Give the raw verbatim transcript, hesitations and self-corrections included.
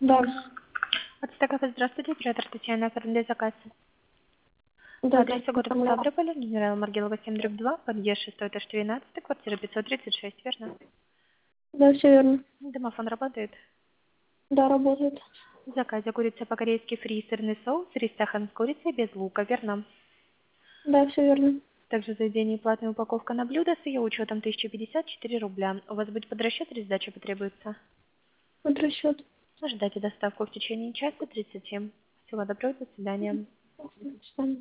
Да, От Стакова, здравствуйте, оператор Татьяна, оформляю заказ. да, По да, адресу город оформляла. Ставрополь, генерал Маргелова, семь дробь два, подъезд шестой этаж тринадцать, квартира пятьсот тридцать шесть, верно? Да, все верно. Домофон работает. Да, работает. В заказе курица по-корейски фри, сырный соус, рис сахан с курицей без лука, верно? Да, все верно. Также заведение платная упаковка на блюдо с ее учетом тысяча пятьдесят четыре рубля. У вас будет под расчет или сдача потребуется? Под расчет. Ожидайте доставку в течение часа тридцать семь. Всего доброго, до свидания. До свидания.